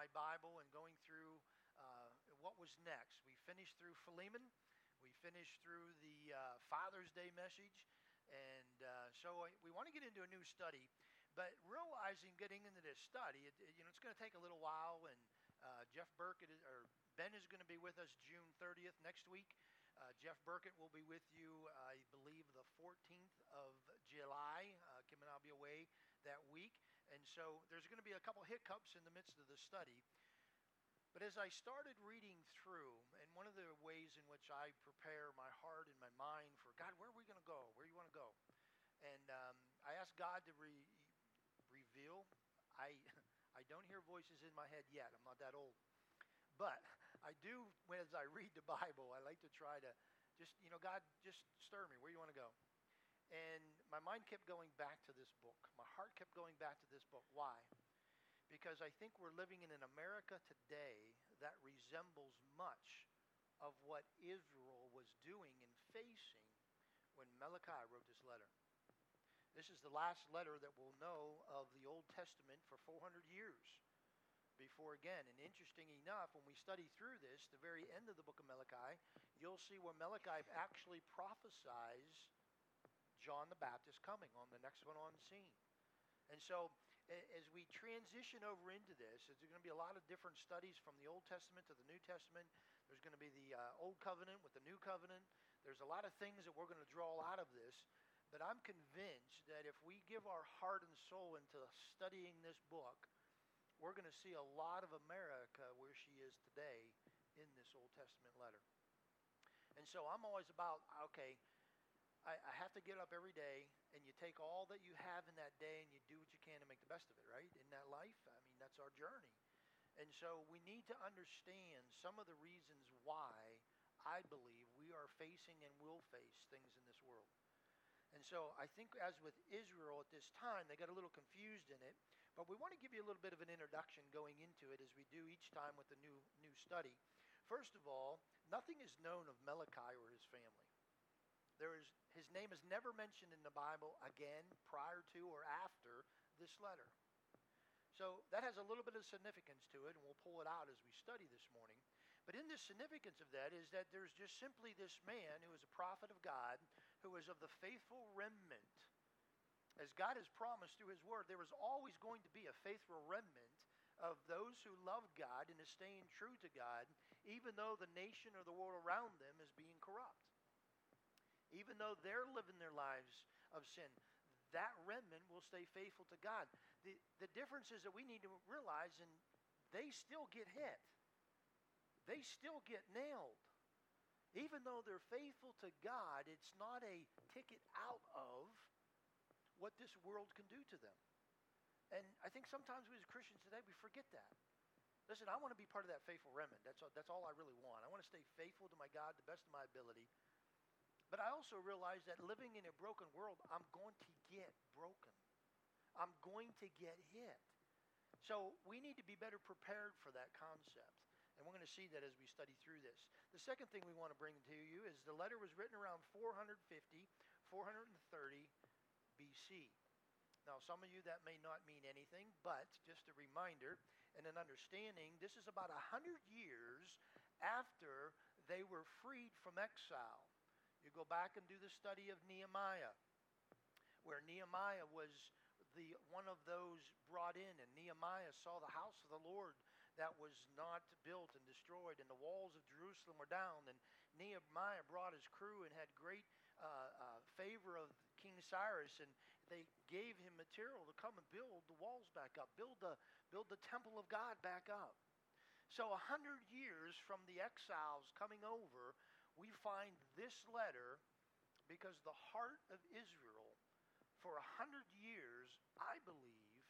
Bible and going through what was next. We finished through Philemon. We finished through the Father's Day message. And we want to get into a new study. But realizing getting into this study, it's going to take a little while. And Jeff Burkett, or Ben, is going to be with us June 30th next week. Jeff Burkett will be with you, I believe, the 14th of July. Kim and I will be away that week. And so there's going to be a couple hiccups in the midst of the study. But as I started reading through, and one of the ways in which I prepare my heart and my mind for, God, where are we going to go? Where do you want to go? And I asked God to reveal. I don't hear voices in my head yet. I'm not that old. But I do, as I read the Bible, I like to try to just, God, just stir me. Where do you want to go? And my mind kept going back to this book. My heart kept going back to this book. Why? Because I think we're living in an America today that resembles much of what Israel was doing and facing when Malachi wrote this letter. This is the last letter that we'll know of the Old Testament for 400 years before again. And interesting enough, when we study through this, the very end of the book of Malachi, you'll see where Malachi actually prophesies John the Baptist coming on the next one on scene. And so as we transition over into this, there's going to be a lot of different studies from the Old Testament to the New Testament. There's going to be the Old Covenant with the New Covenant. There's a lot of things that we're going to draw out of this. But I'm convinced that if we give our heart and soul into studying this book, we're going to see a lot of America where she is today in this Old Testament letter. And so I'm always about, okay, I have to get up every day, and you take all that you have in that day and you do what you can to make the best of it, right? In that life, I mean, that's our journey. And so we need to understand some of the reasons why I believe we are facing and will face things in this world. And so I think as with Israel at this time, they got a little confused in it. But we want to give you a little bit of an introduction going into it as we do each time with the new study. First of all, nothing is known of Malachi or his family. His name is never mentioned in the Bible again prior to or after this letter. So that has a little bit of significance to it, and we'll pull it out as we study this morning. But in the significance of that is that there's just simply this man who is a prophet of God, who is of the faithful remnant. As God has promised through his word, there was always going to be a faithful remnant of those who love God and is staying true to God, even though the nation or the world around them is being corrupt. Even though they're living their lives of sin, that remnant will stay faithful to God. The difference is that we need to realize, and they still get hit. They still get nailed. Even though they're faithful to God, it's not a ticket out of what this world can do to them. And I think sometimes we as Christians today, we forget that. Listen, I want to be part of that faithful remnant. That's all I really want. I want to stay faithful to my God to the best of my ability. But I also realize that living in a broken world, I'm going to get broken. I'm going to get hit. So we need to be better prepared for that concept. And we're going to see that as we study through this. The second thing we want to bring to you is the letter was written around 450, 430 BC. Now, some of you that may not mean anything, but just a reminder and an understanding, this is about 100 years after they were freed from exile. You go back and do the study of Nehemiah, where Nehemiah was the one of those brought in, and Nehemiah saw the house of the Lord that was not built and destroyed, and the walls of Jerusalem were down, and Nehemiah brought his crew and had great favor of King Cyrus, and they gave him material to come and build the walls back up, build the temple of God back up. So 100 years from the exiles coming over, we find this letter, because the heart of Israel for 100 years, I believe,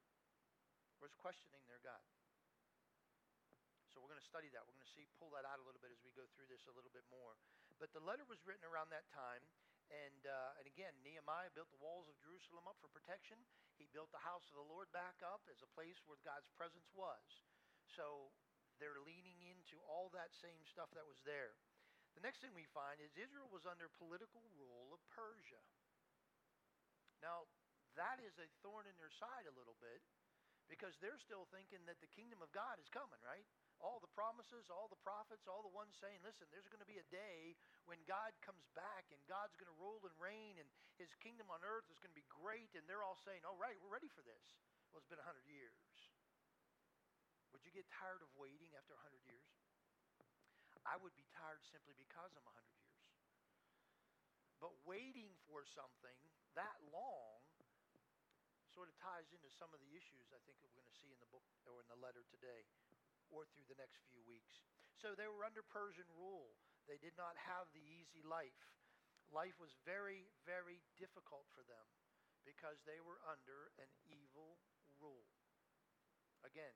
was questioning their God. So we're going to study that. We're going to pull that out a little bit as we go through this a little bit more. But the letter was written around that time. And again, Nehemiah built the walls of Jerusalem up for protection. He built the house of the Lord back up as a place where God's presence was. So they're leaning into all that same stuff that was there. The next thing we find is Israel was under political rule of Persia. Now, that is a thorn in their side a little bit, because they're still thinking that the kingdom of God is coming. promises, all the prophets, all the ones saying, listen, there's going to be a day when God comes back and God's going to rule and reign and his kingdom on earth is going to be great. And they're all saying, all right, we're ready for this. Well, it's been 100 years. Would you get tired of waiting after 100 years? I would be tired simply because I'm 100 years. But waiting for something that long sort of ties into some of the issues I think that we're going to see in the book or in the letter today or through the next few weeks. So they were under Persian rule. They did not have the easy life. Life was very, very difficult for them because they were under an evil rule. Again,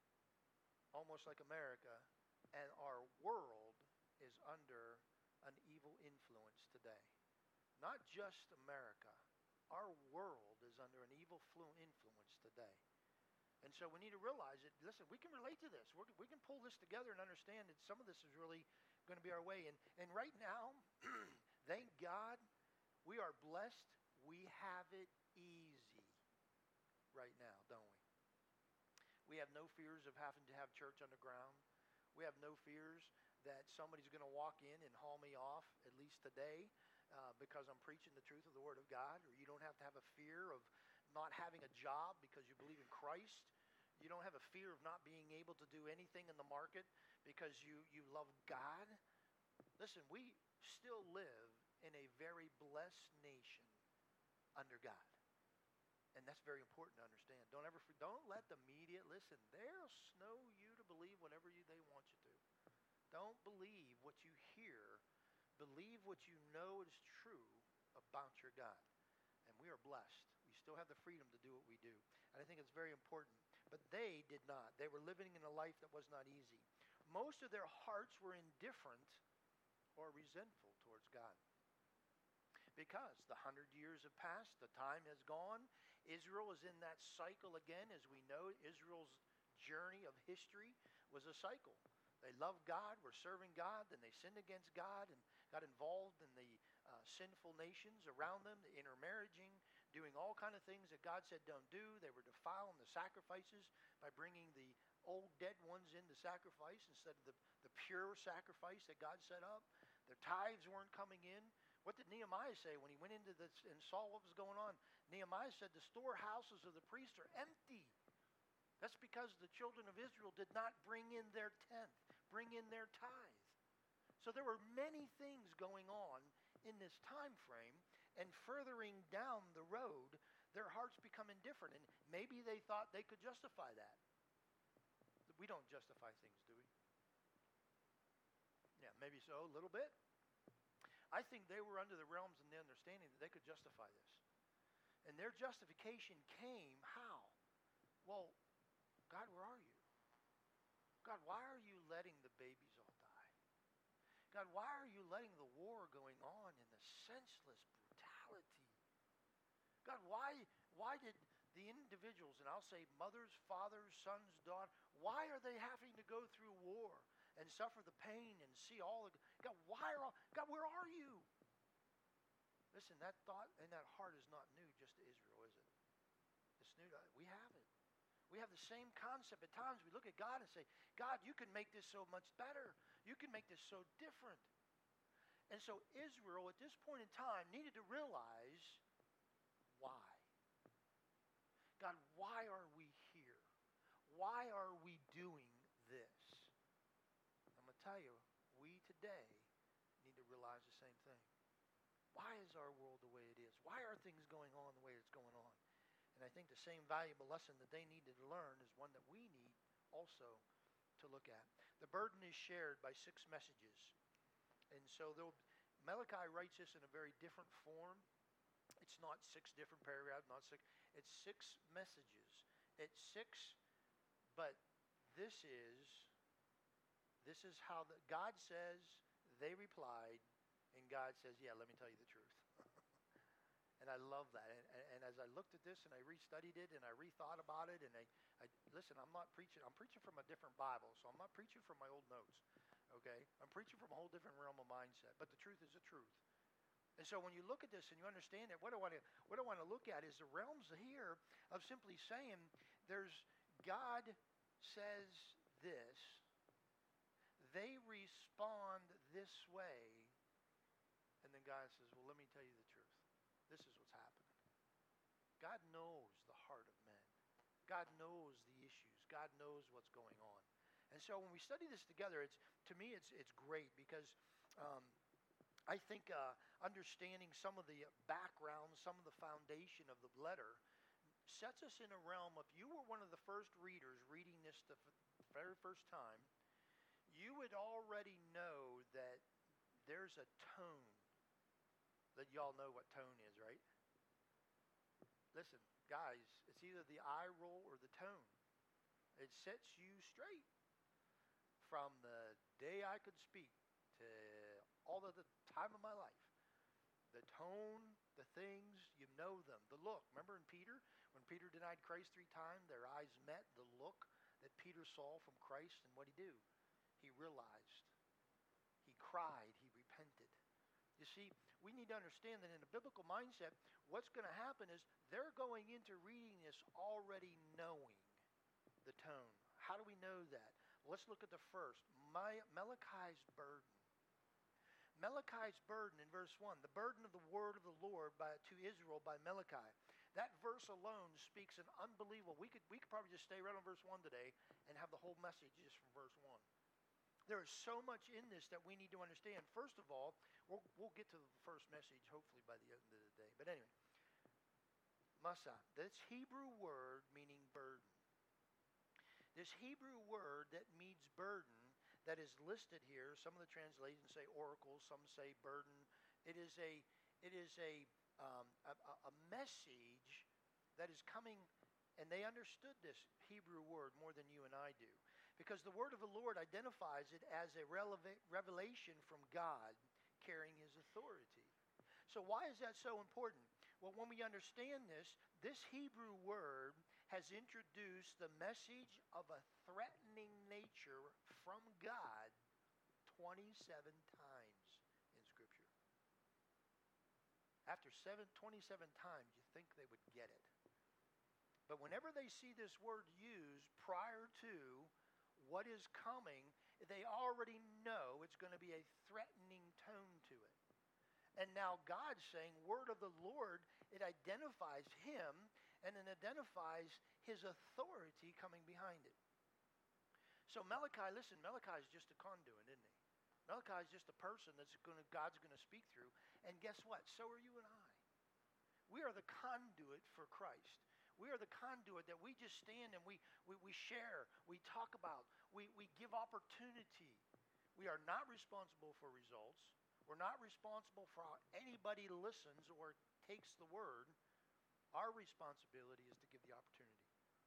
almost like America, and our world is under an evil influence today. Not just America. Our world is under an evil influence today. And so we need to realize that, listen, we can relate to this. We can pull this together and understand that some of this is really going to be our way. And right now, thank God, we are blessed. We have it easy right now, don't we? We have no fears of having to have church underground. We have no fears that somebody's going to walk in and haul me off, at least today, because I'm preaching the truth of the Word of God. Or you don't have to have a fear of not having a job because you believe in Christ. You don't have a fear of not being able to do anything in the market because you love God. Listen, we still live in a very blessed nation under God. And that's very important to understand. Don't let the media, listen, they'll snow you to believe whatever they want you to. Don't believe what you hear. Believe what you know is true about your God. And we are blessed. We still have the freedom to do what we do. And I think it's very important. But they did not. They were living in a life that was not easy. Most of their hearts were indifferent or resentful towards God. Because the 100 years have passed, the time has gone. Israel is in that cycle again. As we know, Israel's journey of history was a cycle. They loved God, were serving God, then they sinned against God and got involved in the sinful nations around them, the intermarrying, doing all kind of things that God said don't do. They were defiling the sacrifices by bringing the old dead ones in to sacrifice instead of the pure sacrifice that God set up. Their tithes weren't coming in. What did Nehemiah say when he went into this and saw what was going on? Nehemiah said the storehouses of the priests are empty. That's because the children of Israel did not bring in their tenth, bring in their tithe. So there were many things going on in this time frame, and furthering down the road, their hearts become indifferent. And maybe they thought they could justify that. We don't justify things, do we? Yeah, maybe so, a little bit. I think they were under the realms and the understanding that they could justify this. And their justification came how? Well, God, where are you? God, why are you letting the babies all die? God, why are you letting the war going on and the senseless brutality? God, why did the individuals, and I'll say mothers, fathers, sons, daughters, why are they having to go through war and suffer the pain and see all the, God, God, where are you? Listen, that thought and that heart is not new just to Israel, is it? It's new to us. We have it. We have the same concept. At times we look at God and say, God, you can make this so much better. You can make this so different. And so Israel at this point in time needed to realize why. God, why are we here? Why are we doing this? I'm going to tell you, we today need to realize the same thing. Why is our world the way it is? Why are things going on the way it's going on? And I think the same valuable lesson that they needed to learn is one that we need also to look at. The burden is shared by 6 messages. And so Malachi writes this in a very different form. It's not 6 different paragraphs, not 6. It's 6 messages. It's 6, but this is how God says, they replied, and God says, yeah, let me tell you the truth. And I love that. And as I looked at this and I restudied it and I rethought about it, and I listen, I'm not preaching. I'm preaching from a different Bible, so I'm not preaching from my old notes. Okay? I'm preaching from a whole different realm of mindset. But the truth is the truth. And so when you look at this and you understand it, what I want to look at is the realms here of simply saying there's God says this, they respond this way. And then God says, well, let me tell you the truth. This is what's happening. God knows the heart of men. God knows the issues. God knows what's going on. And so when we study this together, to me, it's great because I think understanding some of the background, some of the foundation of the letter sets us in a realm. If you were one of the first readers reading this the very first time, you would already know that there's a tone that y'all know what tone is, right? Listen, guys, it's either the eye roll or the tone. It sets you straight from the day I could speak to all of the time of my life. The tone, the things, you know them. The look. Remember in Peter, when Peter denied Christ 3 times, their eyes met. The look that Peter saw from Christ, and what did he do? He realized. He cried. He repented. You see, we need to understand that in a biblical mindset, what's going to happen is they're going into reading this already knowing the tone. How do we know that? Let's look at the first. Malachi's burden. Malachi's burden in verse 1, the burden of the word of the Lord to Israel by Malachi. That verse alone speaks an unbelievable. We could probably just stay right on verse 1 today and have the whole message just from verse 1. There is so much in this that we need to understand. First of all, we'll get to the first message hopefully by the end of the day. But anyway, Masa, this Hebrew word meaning burden. This Hebrew word that means burden that is listed here, some of the translations say oracle, some say burden. It is a message that is coming, and they understood this Hebrew word more than you and I do. Because the word of the Lord identifies it as a revelation from God carrying his authority. So why is that so important? Well, when we understand this Hebrew word has introduced the message of a threatening nature from God 27 times in Scripture. After 27 times, you think they would get it. But whenever they see this word used prior to what is coming, they already know it's going to be a threatening tone to it. And now God's saying, word of the Lord, it identifies him and it identifies his authority coming behind it. So Malachi, listen, Malachi is just a conduit, isn't he? Malachi is just a person God's going to speak through. And guess what? So are you and I. We are the conduit for Christ. We are the conduit that we just stand and we share, we talk about, we give opportunity. We are not responsible for results. We're not responsible for how anybody listens or takes the word. Our responsibility is to give the opportunity.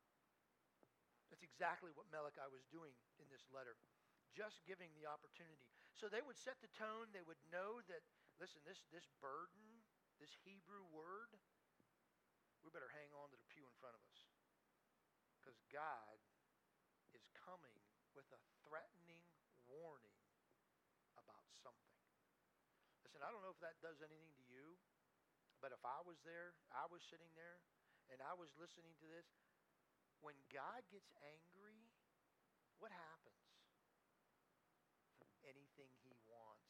That's exactly what Malachi was doing in this letter, just giving the opportunity. So they would set the tone. They would know that, listen, this burden, this Hebrew word, we better hang on to the pew in front of us because God is coming with a threatening warning about something. Listen, I don't know if that does anything to you, but if I was there, I was sitting there, and I was listening to this, when God gets angry, what happens? Anything he wants.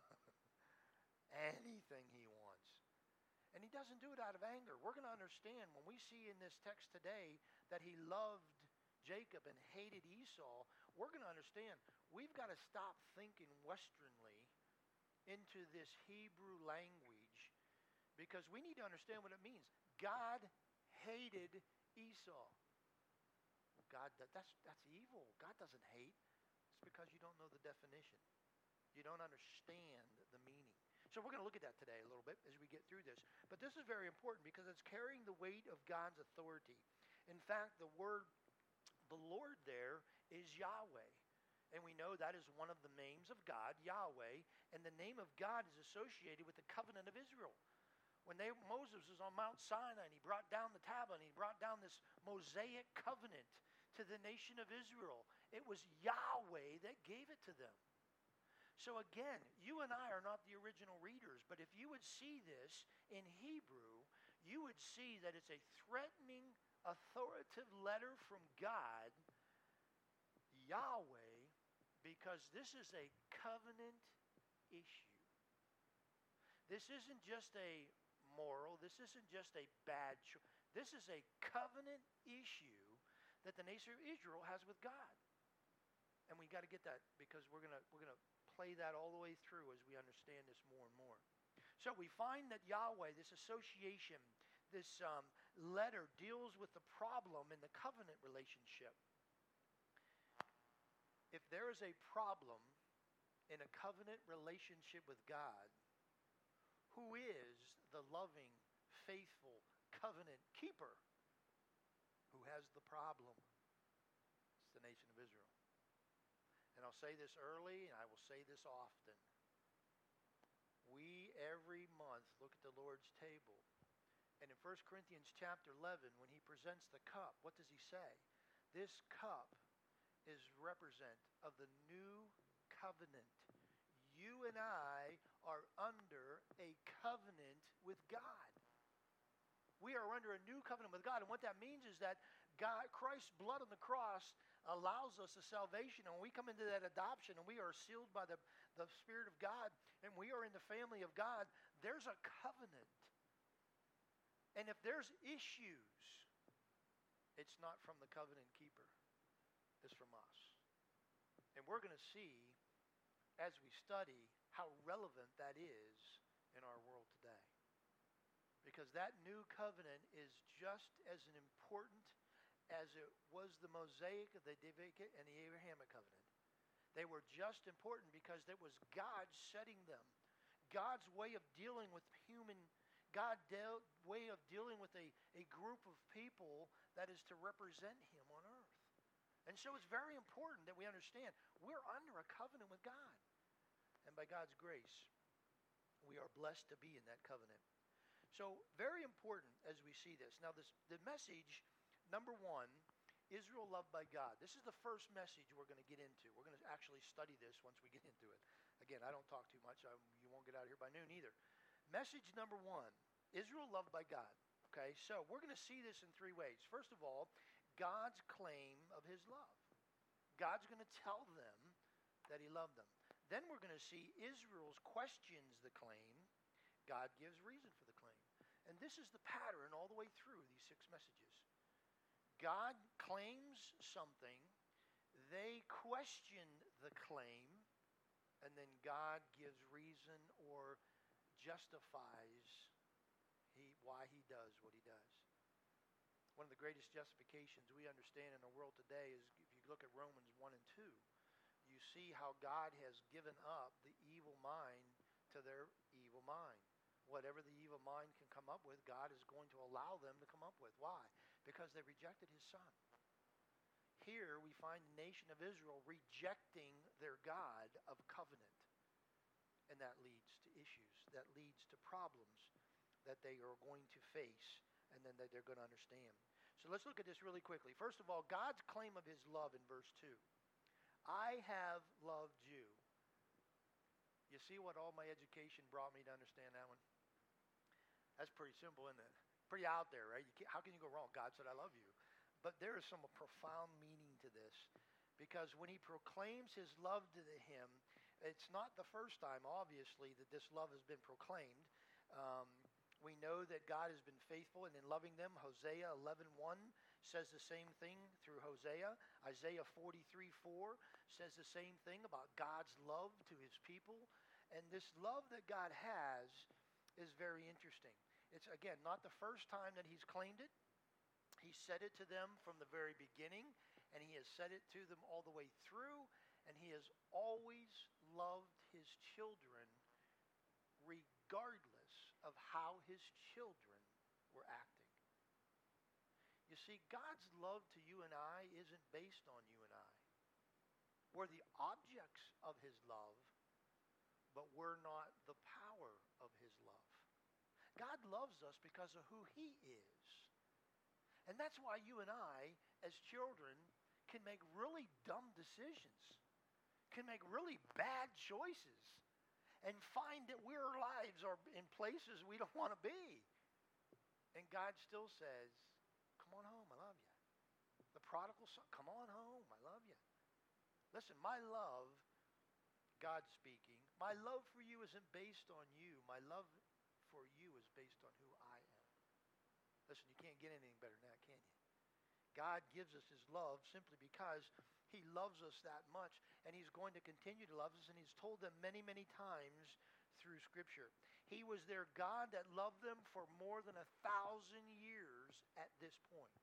Anything he wants. And he doesn't do it out of anger. We're going to understand when we see in this text today that he loved Jacob and hated Esau, we're going to understand we've got to stop thinking Westernly into this Hebrew language because we need to understand what it means. God hated Esau. God, that's evil. God doesn't hate. It's because you don't know the definition. You don't understand the meaning. So we're going to look at that today a little bit as we get through this. But this is very important because it's carrying the weight of God's authority. In fact, the word, the Lord there is Yahweh. And we know that is one of the names of God, Yahweh. And the name of God is associated with the covenant of Israel. When Moses was on Mount Sinai and he brought down the tablet and he brought down this Mosaic covenant to the nation of Israel, it was Yahweh that gave it to them. So again, you and I are not the original readers, but if you would see this in Hebrew, you would see that it's a threatening, authoritative letter from God, Yahweh because this is a covenant issue. This isn't just a moral, this isn't just a bad choice. This is a covenant issue that the nation of Israel has with God. And we got to get that, because we're going to play that all the way through as we understand this more and more. So we find that Yahweh, this association, this letter deals with the problem in the covenant relationship. If there is a problem in a covenant relationship with God, who is the loving, faithful covenant keeper? Who has the problem? It's the nation of Israel. And I'll say this early, and I will say this often. We, every month, look at the Lord's table. And in 1 Corinthians chapter 11, when he presents the cup, what does he say? This cup is represent of the new covenant. You and I are under a covenant with God. We are under a new covenant with God. And what that means is that God, Christ's blood on the cross allows us a salvation. And when we come into that adoption and we are sealed by the Spirit of God and we are in the family of God, there's a covenant. And if there's issues, it's not from the covenant keeper. It's from us. And we're going to see as we study how relevant that is in our world today. Because that new covenant is just as important as it was the Mosaic, the Davidic, and the Abrahamic covenant. They were just important because it was God setting them. God's way of dealing with way of dealing with a group of people that is to represent him on earth. And so it's very important that we understand we're under a covenant with God. And by God's grace, we are blessed to be in that covenant. So very important as we see this. Now the message, number one, Israel loved by God. This is the first message we're going to get into. We're going to actually study this once we get into it. Again, I don't talk too much. You won't get out of here by noon either. Message number one, Israel loved by God. Okay, so we're going to see this in three ways. First of all, God's claim of his love. God's going to tell them that he loved them. Then we're going to see Israel's questions the claim. God gives reason for the claim. And this is the pattern all the way through these 6 messages. God claims something, they question the claim, and then God gives reason or justifies why he does what he does. One of the greatest justifications we understand in the world today is if you look at Romans 1 and 2, you see how God has given up the evil mind to their evil mind. Whatever the evil mind can come up with, God is going to allow them to come up with. Why? Because they rejected his son. Here we find the nation of Israel rejecting their God of covenant. And that leads to issues. That leads to problems that they are going to face and then that they're going to understand. So let's look at this really quickly. First of all, God's claim of his love in verse 2. I have loved you. You see what all my education brought me to understand that one? That's pretty simple, isn't it? Pretty out there, right? How can you go wrong? God said, I love you. But there is some profound meaning to this. Because when he proclaims his love to him, it's not the first time, obviously, that this love has been proclaimed. We know that God has been faithful and in loving them. Hosea 11:1 says the same thing through Hosea. Isaiah 43:4 says the same thing about God's love to his people. And this love that God has is very interesting. It's, again, not the first time that he's claimed it. He said it to them from the very beginning, and he has said it to them all the way through, and he has always loved his children regardless of how his children were acting. You see, God's love to you and I isn't based on you and I. We're the objects of his love, but we're not the power of his love. God loves us because of who he is. And that's why you and I, as children, can make really dumb decisions, can make really bad choices, and find that our lives are in places we don't want to be. And God still says, come on home, I love you. The prodigal son, come on home, I love you. Listen, my love, God speaking, my love for you isn't based on you. My love for you is based on who I am. Listen, you can't get anything better than that, can you? God gives us his love simply because he loves us that much, and he's going to continue to love us, and he's told them many, many times through Scripture. He was their God that loved them for more than 1,000 years at this point.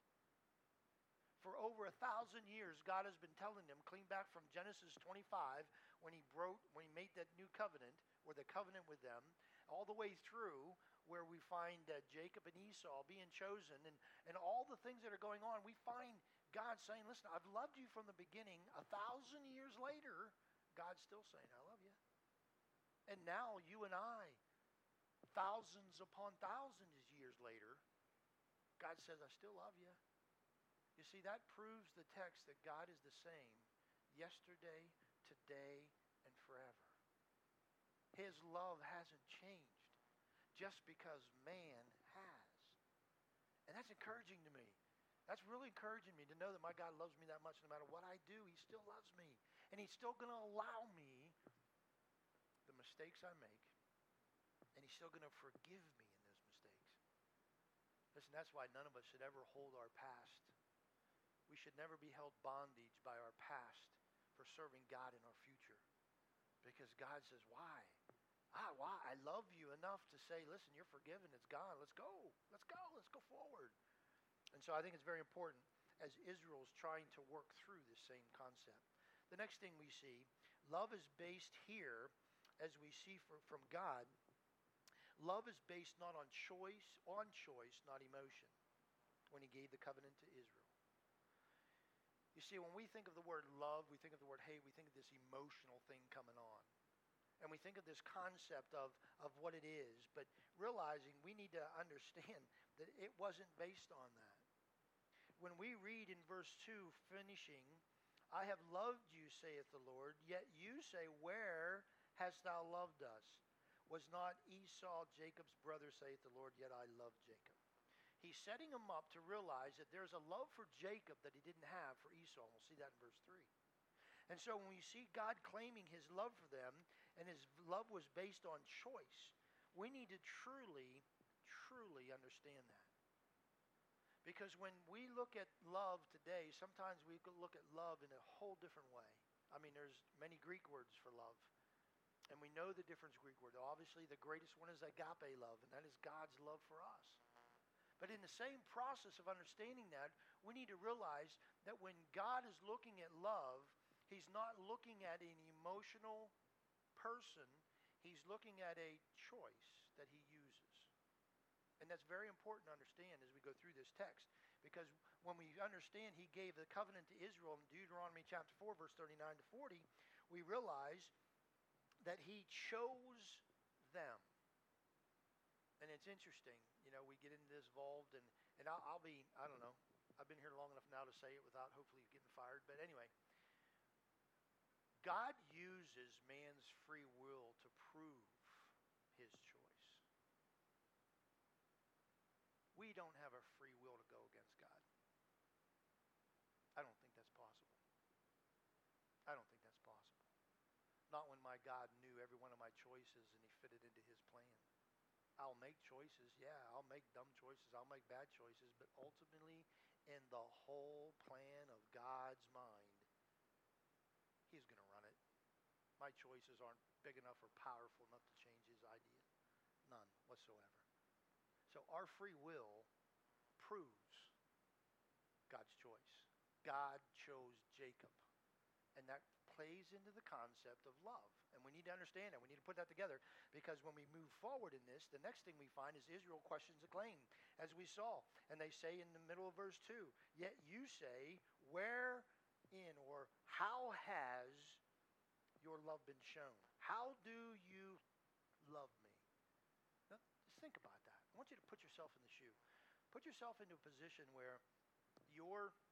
For over 1,000 years, God has been telling them, clean back from Genesis 25, when he made that new covenant, or the covenant with them, all the way through where we find Jacob and Esau being chosen, and all the things that are going on. We find God saying, listen, I've loved you from the beginning. 1,000 years later, God's still saying, I love you. And now you and I, thousands upon thousands of years later, God says, I still love you. You see, that proves the text that God is the same yesterday, today, and forever. His love hasn't changed just because man has. And that's encouraging to me. That's really encouraging me to know that my God loves me that much. No matter what I do, he still loves me. And he's still going to allow me the mistakes I make. And he's still going to forgive me in those mistakes. Listen, that's why none of us should ever hold our past. We should never be held bondage by our past for serving God in our future. Because God says, why? Why? I love you enough to say, listen, you're forgiven. It's gone. Let's go. Let's go. Let's go forward. And so I think it's very important as Israel's trying to work through this same concept. The next thing we see, love is based here, as we see from God, love is based not on choice, not emotion, when he gave the covenant to Israel. You see, when we think of the word love, we think of the word hate, we think of this emotional thing coming on. And we think of this concept of what it is, but realizing we need to understand that it wasn't based on that. When we read in verse 2, finishing, I have loved you, saith the Lord, yet you say, where hast thou loved us? Was not Esau Jacob's brother, saith the Lord, yet I love Jacob. He's setting him up to realize that there's a love for Jacob that he didn't have for Esau. We'll see that in verse 3. And so when we see God claiming his love for them, and his love was based on choice, we need to truly, truly understand that. Because when we look at love today, sometimes we look at love in a whole different way. I mean, there's many Greek words for love. And we know the different Greek word. Obviously, the greatest one is agape love, and that is God's love for us. But in the same process of understanding that, we need to realize that when God is looking at love, he's not looking at an emotional person. He's looking at a choice that he uses. And that's very important to understand as we go through this text. Because when we understand he gave the covenant to Israel in Deuteronomy chapter 4, verse 39 to 40, we realize that he chose them. And it's interesting, we get into this involved, and I'll be, I don't know, I've been here long enough now to say it without hopefully getting fired, but anyway, God uses man's free will to prove his choice. We don't have a free will to go against God. I don't think that's possible. I don't think that's possible. Not when my God knew every one of my choices and he fitted into his plan. I'll make choices, yeah, I'll make dumb choices, I'll make bad choices, but ultimately, in the whole plan of God's mind, he's going to run it. My choices aren't big enough or powerful enough to change his idea. None whatsoever. So our free will proves God's choice. God chose Jacob. And that plays into the concept of love. And we need to understand that. We need to put that together, because when we move forward in this, the next thing we find is Israel questions a claim, as we saw. And they say in the middle of verse 2, yet you say, wherein or how has your love been shown? How do you love me? Now, just think about that. I want you to put yourself in the shoe. Put yourself into a position where you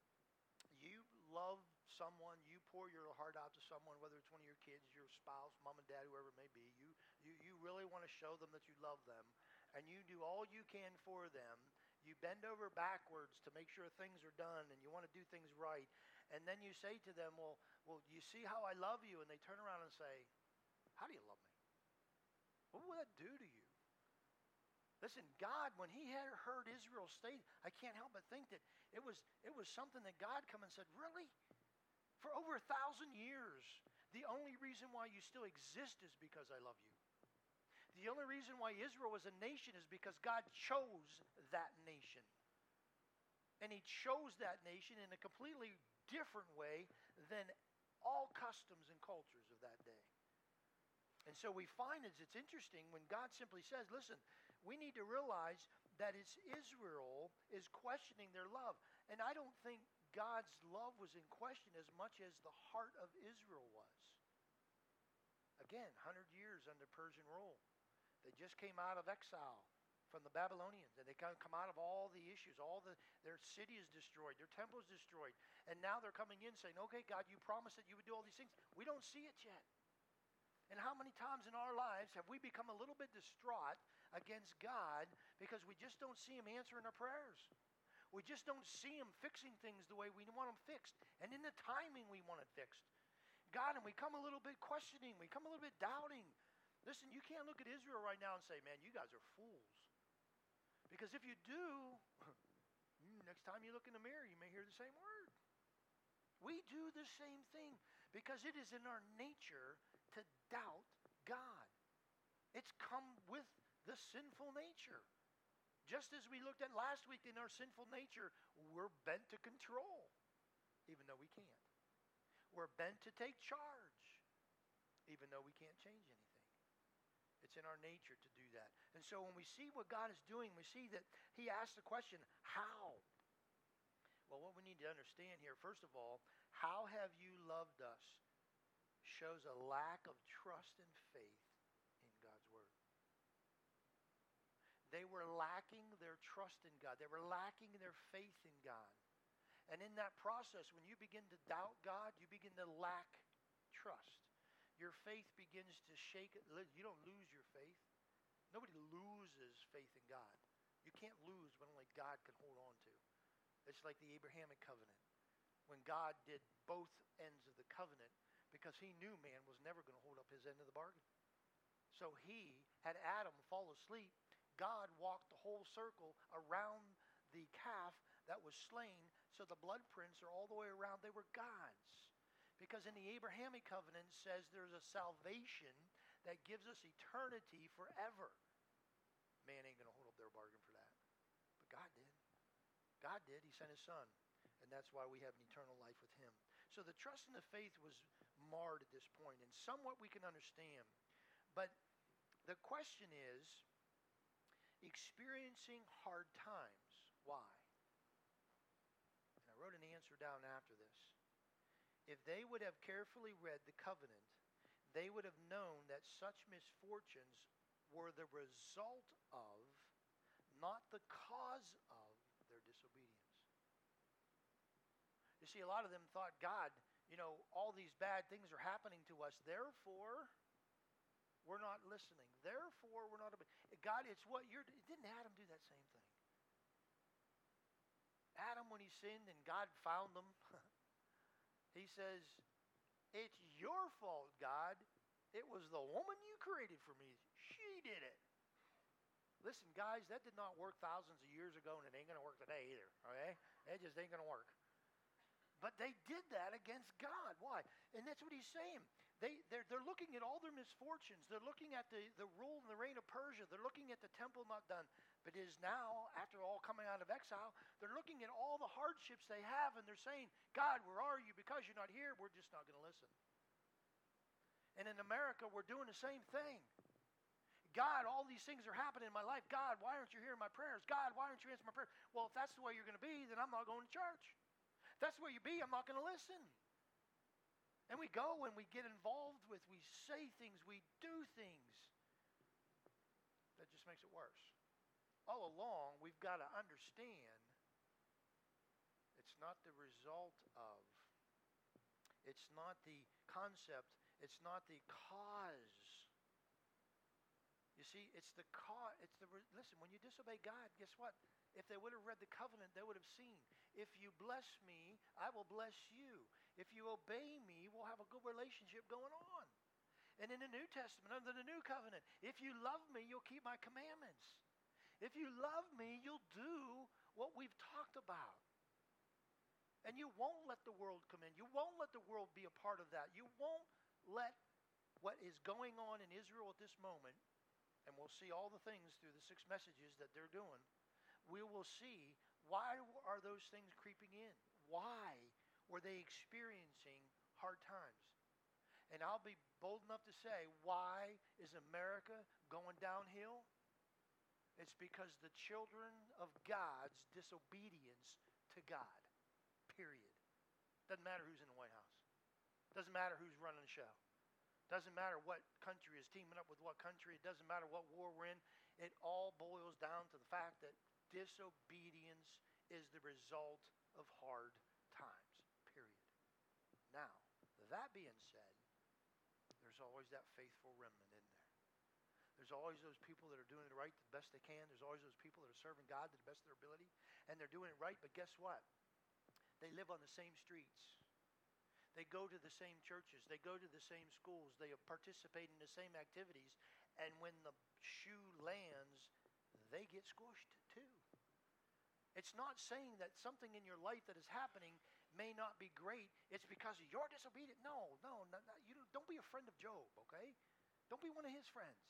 love someone, you pour your heart out to someone, whether it's one of your kids, your spouse, mom and dad, whoever it may be. You really want to show them that you love them, and you do all you can for them. You bend over backwards to make sure things are done, and you want to do things right. And then you say to them, well, you see how I love you? And they turn around and say, how do you love me? What will that do to you? Listen, God, when he had heard Israel state, I can't help but think that it was something that God come and said, really? For over 1,000 years, the only reason why you still exist is because I love you. The only reason why Israel was a nation is because God chose that nation. And he chose that nation in a completely different way than all customs and cultures of that day. And so we find it's interesting when God simply says, listen, we need to realize that it's Israel is questioning their love. And I don't think God's love was in question as much as the heart of Israel was. Again, 100 years under Persian rule. They just came out of exile from the Babylonians, and they come out of all the issues. Their city is destroyed, their temple is destroyed. And now they're coming in saying, okay, God, you promised that you would do all these things. We don't see it yet. And how many times in our lives have we become a little bit distraught against God because we just don't see him answering our prayers? We just don't see him fixing things the way we want them fixed and in the timing we want it fixed. God, and we come a little bit questioning, we come a little bit doubting. Listen, you can't look at Israel right now and say, man, you guys are fools. Because if you do, next time you look in the mirror, you may hear the same word. We do the same thing because it is in our nature to doubt God. It's come with the sinful nature. Just as we looked at last week in our sinful nature, we're bent to control, even though we can't. We're bent to take charge, even though we can't change anything. It's in our nature to do that. And so when we see what God is doing, we see that he asks the question, how? Well, what we need to understand here, first of all, how have you loved us shows a lack of trust and faith in God's word. They were lacking their trust in God. They were lacking their faith in God. And in that process, when you begin to doubt God, you begin to lack trust. Your faith begins to shake. You don't lose your faith. Nobody loses faith in God. You can't lose what only God can hold on to. It's like the Abrahamic covenant. When God did both ends of the covenant, because he knew man was never going to hold up his end of the bargain. So he had Adam fall asleep. God walked the whole circle around the calf that was slain, so the blood prints are all the way around. They were God's. Because in the Abrahamic covenant says there's a salvation that gives us eternity forever. Man ain't going to hold up their bargain for that. But God did. God did. He sent his son. And that's why we have an eternal life with him. So the trust and the faith was marred at this point, and somewhat we can understand. But the question is, experiencing hard times, why? And I wrote an answer down after this. If they would have carefully read the covenant, they would have known that such misfortunes were the result of, not the cause of, their disobedience. You see, a lot of them thought, God, all these bad things are happening to us, therefore, we're not listening. Therefore, we're not obeying. God, it's what you're doing. Didn't Adam do that same thing? Adam, when he sinned and God found him, he says, it's your fault, God. It was the woman you created for me. She did it. Listen, guys, that did not work thousands of years ago, and it ain't going to work today either, okay? It just ain't going to work. But they did that against God. Why? And that's what he's saying. They're looking at all their misfortunes. They're looking at the rule and the reign of Persia. They're looking at the temple not done. But it is now, after all coming out of exile, they're looking at all the hardships they have, and they're saying, God, where are you? Because you're not here, we're just not going to listen. And in America, we're doing the same thing. God, all these things are happening in my life. God, why aren't you hearing my prayers? God, why aren't you answering my prayers? Well, if that's the way you're going to be, then I'm not going to church. If that's the way you be, I'm not going to listen. And we go and we get involved with, we say things, we do things. That just makes it worse. All along, we've got to understand it's not the result of, it's not the concept, it's not the cause. You see, it's the cause. Listen, when you disobey God, guess what? If they would have read the covenant, they would have seen If you bless me, I will bless you. If you obey me, we'll have a good relationship going on. And in the New Testament, under the New Covenant, if you love me, you'll keep my commandments. If you love me, you'll do what we've talked about. And you won't let the world come in. You won't let the world be a part of that. You won't let what is going on in Israel at this moment, and we'll see all the things through the 6 messages that they're doing, we will see why are those things creeping in? Why were they experiencing hard times? And I'll be bold enough to say, why is America going downhill? It's because the children of God's disobedience to God. Period. Doesn't matter who's in the White House. Doesn't matter who's running the show. Doesn't matter what country is teaming up with what country. It doesn't matter what war we're in. It all boils down to the fact that disobedience is the result of hard times. Period. Now, that being said, there's always that faithful remnant in there. There's always those people that are doing it right the best they can. There's always those people that are serving God to the best of their ability. And they're doing it right, but guess what? They live on the same streets. They go to the same churches. They go to the same schools. They participate in the same activities. And when the shoe lands, they get squished too. It's not saying that something in your life that is happening may not be great. It's because of your disobedience. No, you don't be a friend of Job, okay? Don't be one of his friends.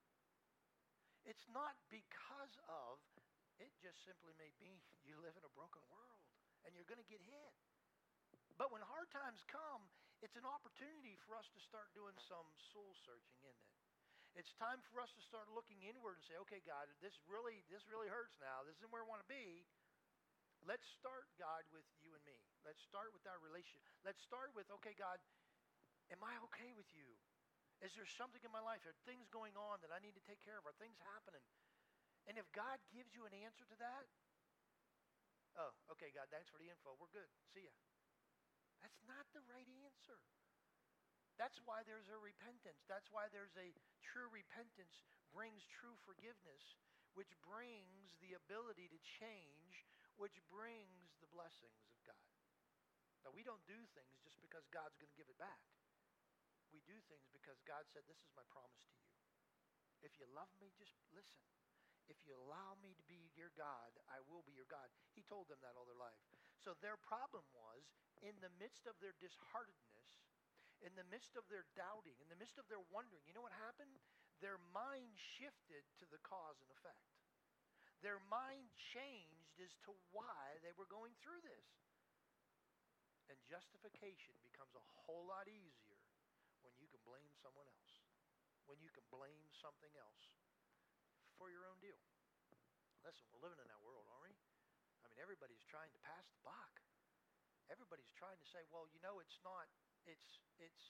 It's not because of, it just simply may be you live in a broken world and you're going to get hit. But when hard times come, it's an opportunity for us to start doing some soul searching, isn't it? It's time for us to start looking inward and say, okay, God, this really hurts now. This isn't where I want to be. Let's start, God, with you and me. Let's start with our relationship. Let's start with, okay, God, am I okay with you? Is there something in my life? Are things going on that I need to take care of? Are things happening? And if God gives you an answer to that, oh, okay, God, thanks for the info. We're good. See ya. That's not the right answer. That's why there's a repentance. That's why there's a true repentance brings true forgiveness, which brings the ability to change, which brings the blessings of God. Now, we don't do things just because God's going to give it back. We do things because God said, this is my promise to you. If you love me, just listen. If you allow me to be your God, I will be your God. He told them that all their life. So their problem was, in the midst of their disheartenedness, in the midst of their doubting, in the midst of their wondering, you know what happened? Their mind shifted to the cause and effect. Their mind changed as to why they were going through this. And justification becomes a whole lot easier when you can blame someone else, when you can blame something else for your own deal. Listen, we're living in that world, aren't we? I mean, everybody's trying to pass the buck. Everybody's trying to say, well, you know, it's not, it's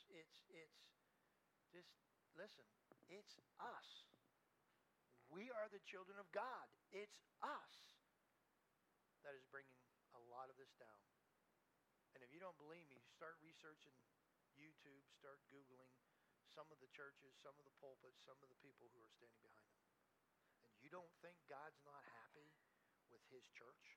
just, listen, it's us. We are the children of God. It's us that is bringing a lot of this down. And if you don't believe me, start researching YouTube, start Googling some of the churches, some of the pulpits, some of the people who are standing behind them. And you don't think God's not happy with his church?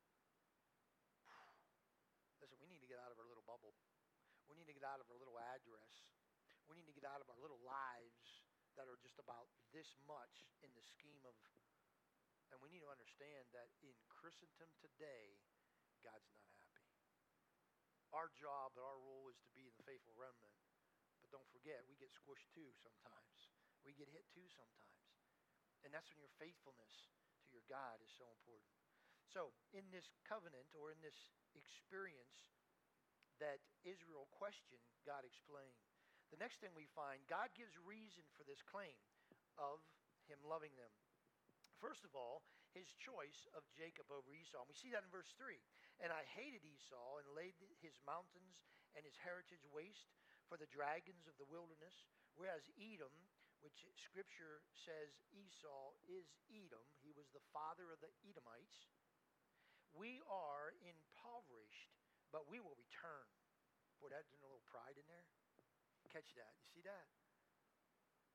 Listen, we need to get out of our little bubble. We need to get out of our little address. We need to get out of our little lives that are just about this much in the scheme of, and we need to understand that in Christendom today, God's not happy. Our job, our role is to be the faithful remnant. But don't forget, we get squished too sometimes. We get hit too sometimes. And that's when your faithfulness to your God is so important. So in this covenant, or in this experience that Israel questioned, God explained. The next thing we find, God gives reason for this claim of him loving them. First of all, his choice of Jacob over Esau. And we see that in verse 3. And I hated Esau and laid his mountains and his heritage waste for the dragons of the wilderness, whereas Edom, which Scripture says Esau is Edom, he was the father of the Edomites. We are impoverished, but we will return. Boy, that's a little pride in there. Catch that. You see that?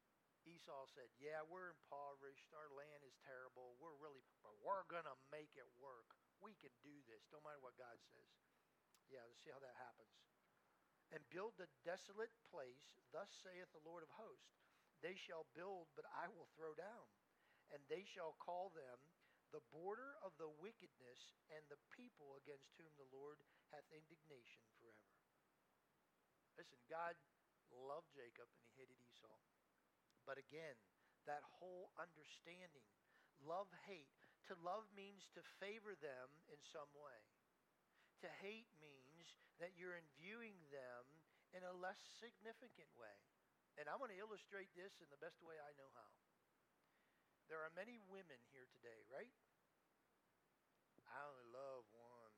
Esau said, yeah, we're impoverished. Our land is terrible. But we're going to make it work. We can do this, no matter what God says. Yeah, let's see how that happens. And build the desolate place, thus saith the Lord of hosts. They shall build, but I will throw down. And they shall call them the border of the wickedness, and the people against whom the Lord hath indignation forever. Listen, God loved Jacob and he hated Esau. But again, that whole understanding, love, hate. To love means to favor them in some way. To hate means that you're imbuing them in a less significant way. And I'm going to illustrate this in the best way I know how. There are many women here today, right? I only love one.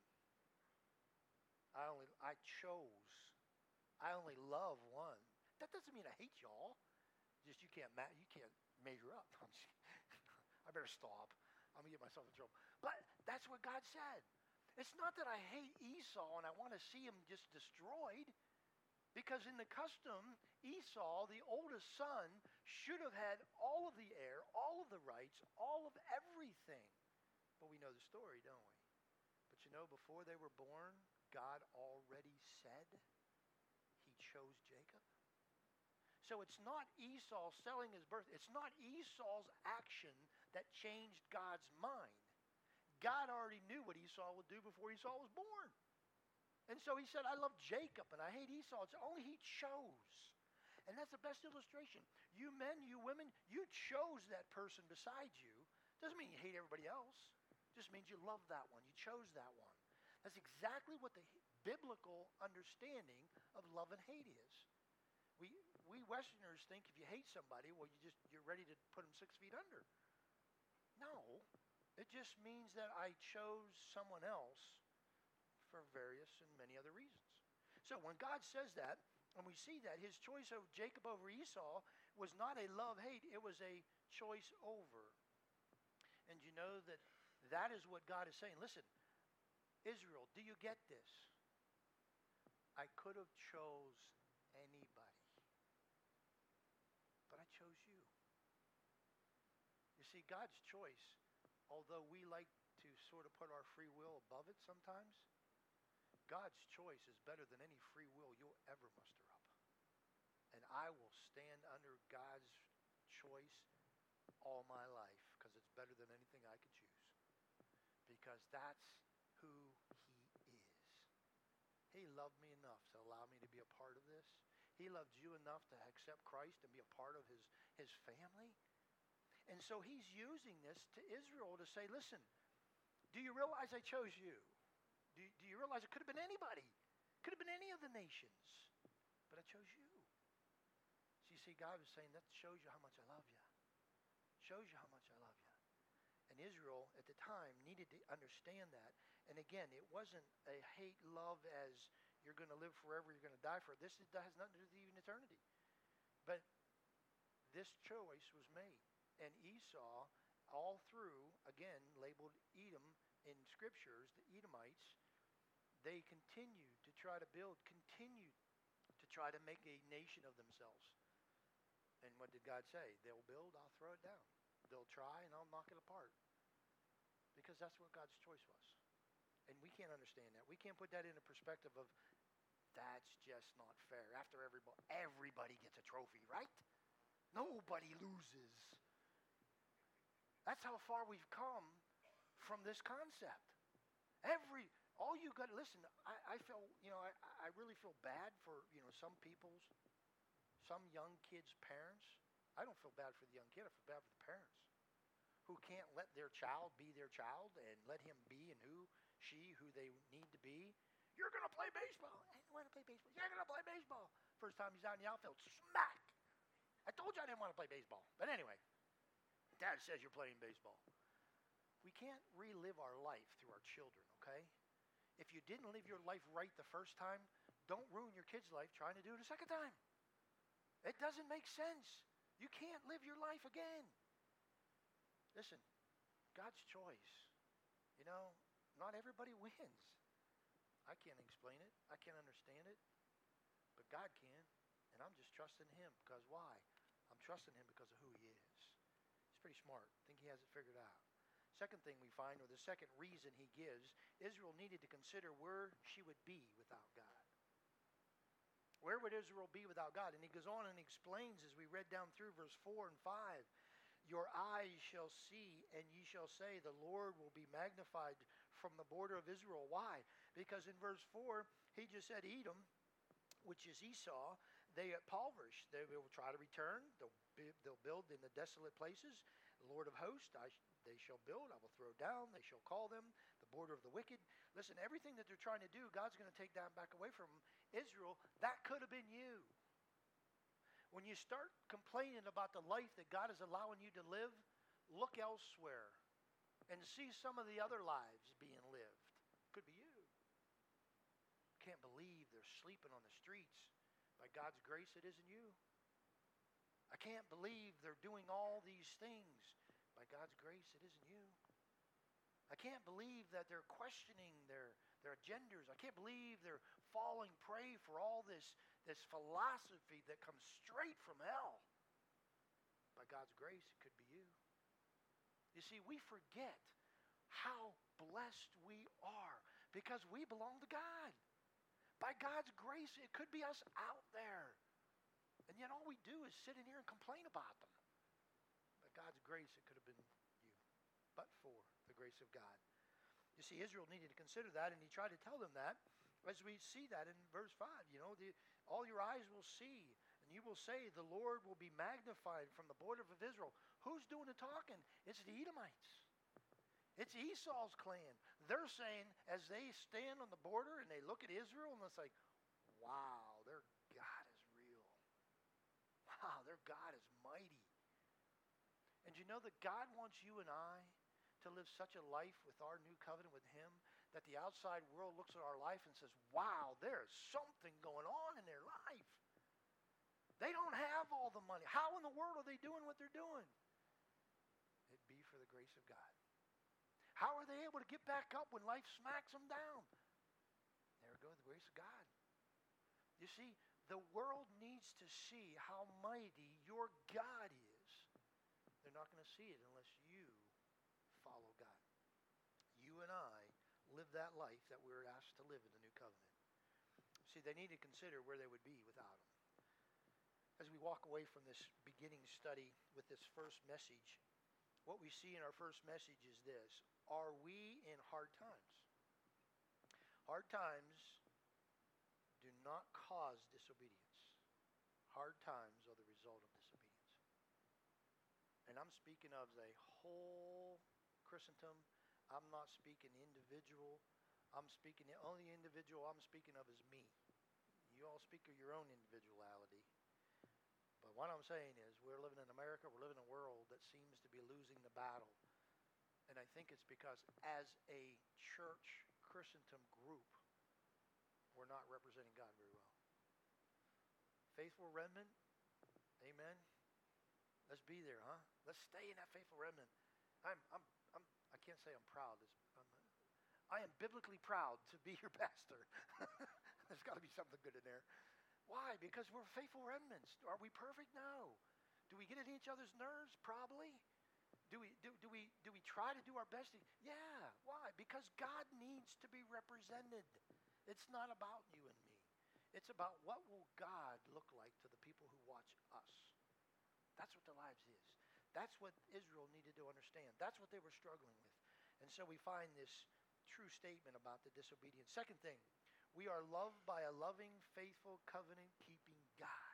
I chose. I only love one. That doesn't mean I hate y'all. Just you can't measure up. I better stop. I'm gonna get myself in trouble. But that's what God said. It's not that I hate Esau and I want to see him just destroyed. Because in the custom, Esau, the oldest son, should have had all of the heir, all of the rights, all of everything. But we know the story, don't we? But you know, before they were born, God already said he chose Jacob. So it's not Esau selling his birth. It's not Esau's action that changed God's mind. God already knew what Esau would do before Esau was born. And so he said, I love Jacob and I hate Esau. It's only he chose. And that's the best illustration. You men, you women, you chose that person beside you. Doesn't mean you hate everybody else. Just means you love that one. You chose that one. That's exactly what the biblical understanding of love and hate is. We Westerners think if you hate somebody, well, you're ready to put them 6 feet under. No, it just means that I chose someone else for various and many other reasons. So when God says that, and we see that his choice of Jacob over Esau was not a love-hate, it was a choice over. And you know that is what God is saying. Listen, Israel, do you get this? I could have chose anybody, but I chose you. You see, God's choice, although we like to sort of put our free will above it sometimes, God's choice is better than any free will you'll ever muster up. And I will stand under God's choice all my life because it's better than anything I could choose. Because that's who he is. He loved me enough to allow me to be a part of this. He loved you enough to accept Christ and be a part of his family. And so he's using this to Israel to say, listen, do you realize I chose you? Do you realize it could have been anybody? Could have been any of the nations. But I chose you. So you see, God was saying, that shows you how much I love you. Shows you how much I love you. And Israel at the time needed to understand that. And again, it wasn't a hate-love as you're going to live forever, you're going to die forever. That has nothing to do with even eternity. But this choice was made. And Esau, all through, again, labeled Edom in scriptures, the Edomites, they continued to try to build, continued to try to make a nation of themselves. And what did God say? They'll build, I'll throw it down. They'll try, and I'll knock it apart. Because that's what God's choice was. And we can't understand that. We can't put that in a perspective of, that's just not fair. After everybody gets a trophy, right? Nobody loses. That's how far we've come from this concept. All you got to listen, I feel, I really feel bad for, some people's, some young kids' parents. I don't feel bad for the young kid. I feel bad for the parents who can't let their child be their child and let him be and who they need to be. You're going to play baseball. I don't want to play baseball. You're going to play baseball. First time he's out in the outfield, smack. I told you I didn't want to play baseball. But anyway, Dad says you're playing baseball. We can't relive our life through our children, okay? If you didn't live your life right the first time, don't ruin your kid's life trying to do it a second time. It doesn't make sense. You can't live your life again. Listen, God's choice. Not everybody wins. I can't explain it. I can't understand it. But God can. And I'm just trusting him. Because why? I'm trusting him because of who he is. He's pretty smart. I think he has it figured out. Second thing we find, or the second reason he gives, Israel needed to consider where she would be without God. Where would Israel be without God? And he goes on and explains, as we read down through verse 4 and 5, your eyes shall see, and ye shall say, the Lord will be magnified from the border of Israel. Why? Because in verse 4, he just said Edom, which is Esau, they impoverish. They will try to return. They'll build in the desolate places. The Lord of hosts, they shall build. I will throw down. They shall call them the border of the wicked. Listen, everything that they're trying to do, God's going to take that back away from Israel. That could have been you. When you start complaining about the life that God is allowing you to live, look elsewhere and see some of the other lives being lived. Could be you. Can't believe they're sleeping on the streets. By God's grace, it isn't you. I can't believe they're doing all these things. By God's grace, it isn't you. I can't believe that they're questioning their agendas. I can't believe they're falling prey for all this philosophy that comes straight from hell. By God's grace, it could be you. You see, we forget how blessed we are because we belong to God. By God's grace, it could be us out there. And yet all we do is sit in here and complain about them. By God's grace, it could have been you. But for the grace of God. You see, Israel needed to consider that, and he tried to tell them that. As we see that in verse 5, all your eyes will see, and you will say, the Lord will be magnified from the border of Israel. Who's doing the talking? It's the Edomites. It's Esau's clan. They're saying, as they stand on the border and they look at Israel, and it's like, wow, their God is real. Wow, their God is mighty. And you know that God wants you and I to live such a life with our new covenant with him that the outside world looks at our life and says, wow, there's something going on in their life. They don't have all the money. How in the world are they doing what they're doing? It'd be for the grace of God. How are they able to get back up when life smacks them down? There goes the grace of God. You see, the world needs to see how mighty your God is. They're not going to see it unless you follow God. You and I live that life that we're asked to live in the new covenant. See, they need to consider where they would be without him. As we walk away from this beginning study with this first message, what we see in our first message is this. Are we in hard times? Hard times do not cause disobedience. Hard times are the result of disobedience. And I'm speaking of the whole Christendom. I'm not speaking individual. I'm speaking, the only individual I'm speaking of is me. You all speak of your own individuality. But what I'm saying is we're living in America, we're living in a world that seems to be losing the battle. And I think it's because as a church Christendom group, we're not representing God very well. Faithful remnant, amen. Let's be there, huh? Let's stay in that faithful remnant. I can't say I'm proud. I am biblically proud to be your pastor. There's got to be something good in there. Why? Because we're faithful remnants. Are we perfect? No. Do we get in each other's nerves? Probably. Do we try to do our best? Yeah. Why? Because God needs to be represented. It's not about you and me. It's about what will God look like to the people who watch us. That's what their lives is. That's what Israel needed to understand. That's what they were struggling with. And so we find this true statement about the disobedience. Second thing, we are loved by a loving, faithful, covenant-keeping God.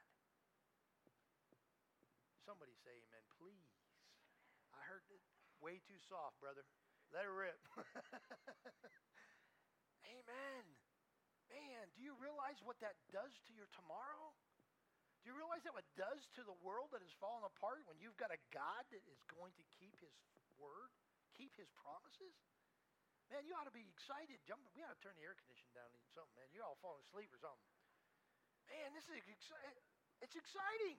Somebody say amen, please. I heard it way too soft, brother. Let it rip. Amen. Man, do you realize what that does to your tomorrow? Do you realize that what it does to the world that has fallen apart when you've got a God that is going to keep his word, keep his promises? Man, you ought to be excited. We ought to turn the air conditioning down or something, man. You're all falling asleep or something. Man, this is it's exciting.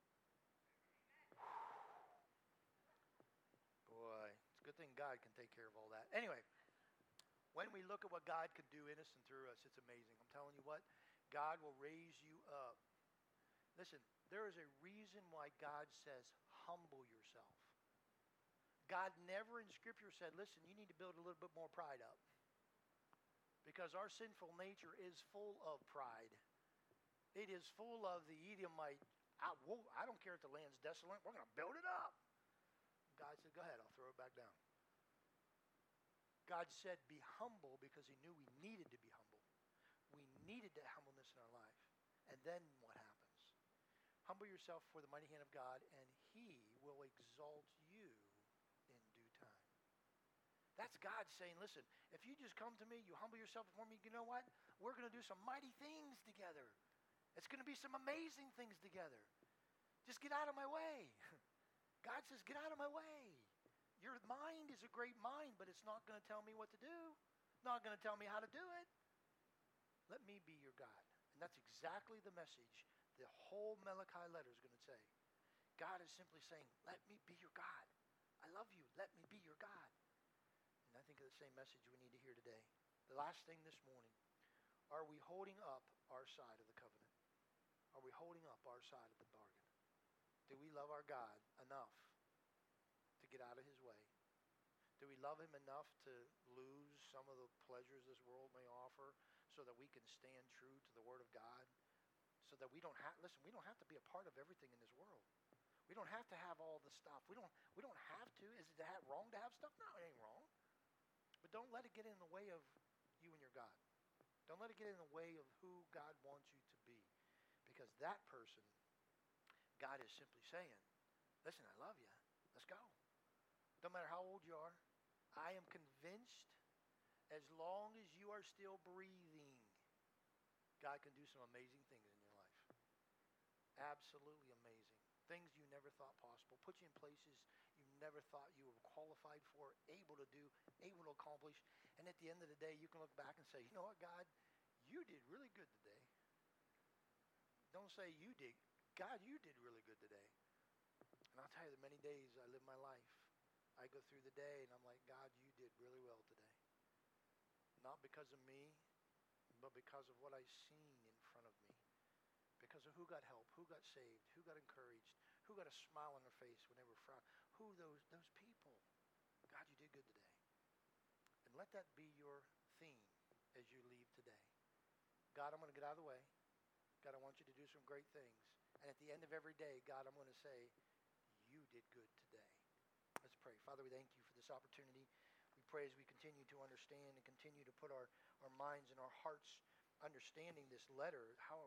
Boy, it's a good thing God can take care of all that. Anyway, when we look at what God can do in us and through us, it's amazing. I'm telling you what, God will raise you up. Listen, there is a reason why God says, humble yourself. God never in Scripture said, listen, you need to build a little bit more pride up. Because our sinful nature is full of pride. It is full of the Edomite, I don't care if the land's desolate, we're going to build it up. God said, go ahead, I'll throw it back down. God said, be humble because he knew we needed to be humble. We needed that humbleness in our life. And then what happens? Humble yourself before the mighty hand of God, and he will exalt you in due time. That's God saying, listen, if you just come to me, you humble yourself before me, you know what? We're going to do some mighty things together. It's going to be some amazing things together. Just get out of my way. God says, get out of my way. Your mind is a great mind, but it's not going to tell me what to do. Not going to tell me how to do it. Let me be your God. And that's exactly the message the whole Malachi letter is going to say. God is simply saying, let me be your God. I love you. Let me be your God. And I think of the same message we need to hear today. The last thing this morning, are we holding up our side of the covenant? Are we holding up our side of the bargain? Do we love our God enough to get out of his way? Do we love him enough to lose some of the pleasures this world may offer so that we can stand true to the Word of God? So that we don't have, listen, we don't have to be a part of everything in this world. We don't have to have all the stuff. We don't have to. Is it wrong to have stuff? No, it ain't wrong. But don't let it get in the way of you and your God. Don't let it get in the way of who God wants you to be. Because that person, God is simply saying, listen, I love you. Let's go. Don't matter how old you are. I am convinced as long as you are still breathing, God can do some amazing things in your life. Absolutely amazing. Things you never thought possible. Put you in places you never thought you were qualified for, able to do, able to accomplish. And at the end of the day, you can look back and say, you know what, God, you did really good today. Don't say you did. God, you did really good today. And I'll tell you, the many days I live my life, I go through the day and I'm like, God, you did really well today. Not because of me, but because of what I've seen in front of me. Because of who got help, who got saved, who got encouraged, who got a smile on their face when they were frowned. Who those people. God, you did good today. And let that be your theme as you leave today. God, I'm going to get out of the way. God, I want you to do some great things. And at the end of every day, God, I'm going to say, you did good today. Let's pray. Father, we thank you for this opportunity. We pray as we continue to understand and continue to put our minds and our hearts understanding this letter, how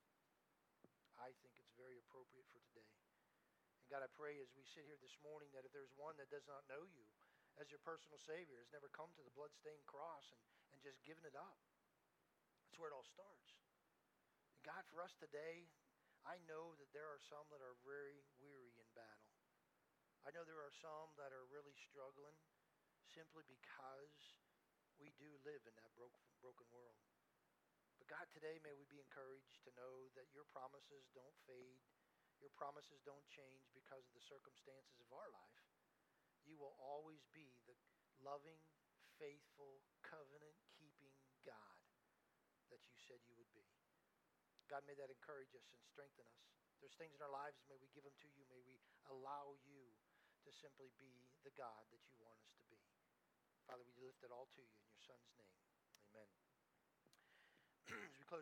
I think it's very appropriate for today. And God, I pray as we sit here this morning that if there's one that does not know you as your personal Savior, has never come to the bloodstained cross and just given it up, that's where it all starts. And God, for us today, I know that there are some that are very weary in battle. I know there are some that are really struggling simply because we do live in that broken world. But God, today may we be encouraged to know that your promises don't fade. Your promises don't change because of the circumstances of our life. You will always be the loving, faithful, covenant-keeping God that you said you would be. God, may that encourage us and strengthen us. If there's things in our lives, may we give them to you. May we allow you to simply be the God that you want us to be. Father, we lift it all to you in your Son's name. Amen. As we close